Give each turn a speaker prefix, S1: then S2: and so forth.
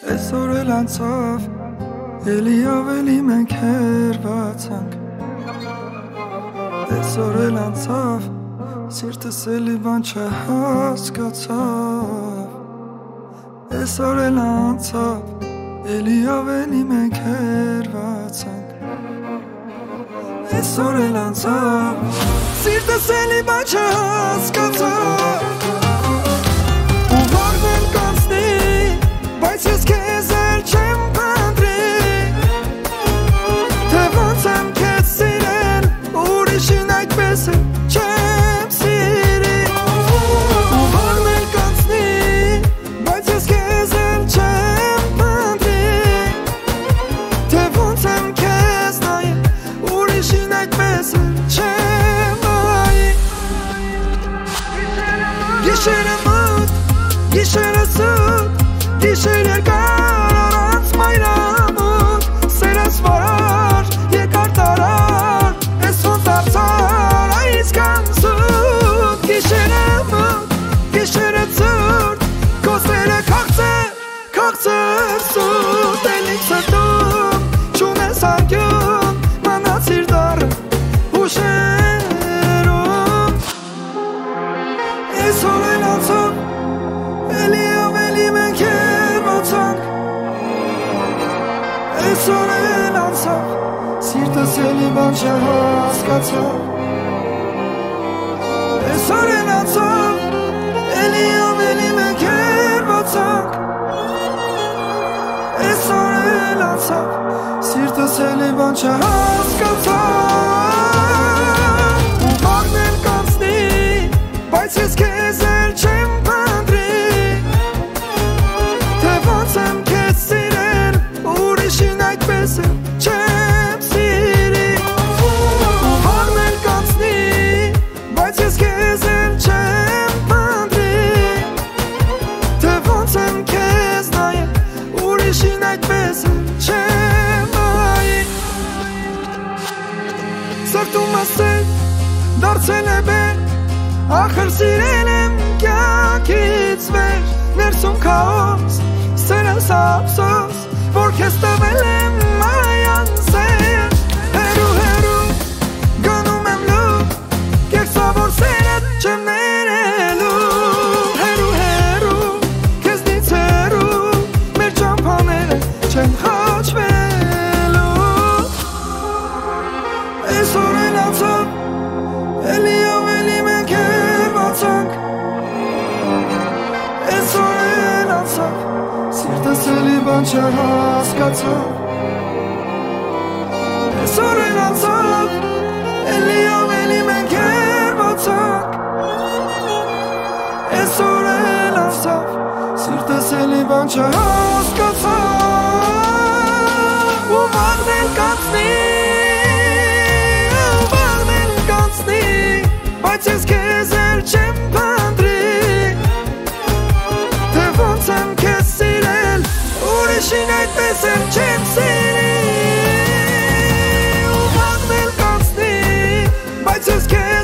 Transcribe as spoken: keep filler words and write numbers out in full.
S1: Այսօր էլ անցավ, էլի ավելի մենք հերվացանք։ Այսօր էլ անցավ, սիրտս էլի բան չհասկացավ։ Այսօր էլ անցավ, էլի ավելի մենք հերվացանք։ Այսօր էլ անցավ, սիրտս էլի բան չհասկացավ։ Ու վաղն էլ կանցնի, բայց ես քեզ էլ չեմ փնտրի։ Թե ոնց եմ քեզ սիրել, ուրիշին այդպես էլ չեմ սիրի։ Ու վաղն էլ կանցնի, բայց ես քեզ էլ չեմ փնտրի։ Թե ոնց եմ քեզ նայել, ուրիշին այդպես էլ չեմ նայի։ Գիշերը մոտ, գիշերը սուտ, գիշեր երկար առանց մայրամուտ, սերս վարար, երկար տարար, ես ոնց դարձար այսքան սուտ։ Գիշերը մոտ, գիշերը ծուտ, կոսերը քաղցր, քաղցր սուտ, էլ ինքս հետում, չունես անկյուն, մանացիր դառը հուշերում։ Այսօր էլ անցավ, էլի ավելի մենք հերվացանք։ Այսօր էլ անցավ, սիրտս էլի բան չհասկացավ։ Այսօր էլ անցավ, էլի ավելի մենք հերվացանք։ Այսօր էլ անցավ, սիրտս էլի բան չհասկացավ։ Ու վաղն էլ կանցնի, բայց ես քեզ էլ չեմ փնտրի։ Թե ոնց եմ քեզ սիրել, ուրիշին այդպես էլ չեմ սիրի։ Ու վաղն էլ կանցնի, բայց ես քեզ էլ չեմ փնտրի։ Թե ոնց եմ քեզ նայել, ուրիշին այդպես էլ չեմ նայի։ Սրտումս էլ դարձել է բեր, ախր սիրել եմ կյանքից վեր։ Ներսում քաոս, սերս ափսոս, որ քեզ տվել եմ այանսեր։ Հերու հերու, գնում եմ լուր, կեղծավոր սերդ չեմ ներելու։ Հերու հերու, քեզնից հերու, մեր ճամփաները չեն խաչվելու։ Այսօր էլ անցավ, էլի ավելի մենք հերվացանք։ Այսօր էլ անցավ, սիրտս էլի բան չհասկացավ։ Այսօր էլ անցավ, էլի ավելի մենք հերվացանք։ Այսօր էլ անցավ, սիրտս էլի բան չհասկացավ։ Ու վաղն էլ կանցնի, ու վաղն էլ կանցնի, բայց ես քեզ էլ չեմ փնտրի։ Թե ոնց եմ քեզ սիրել, ուրիշին այդպես էլ չեմ սիրի։ Ու վաղն էլ կանցնի, բայց ես քեզ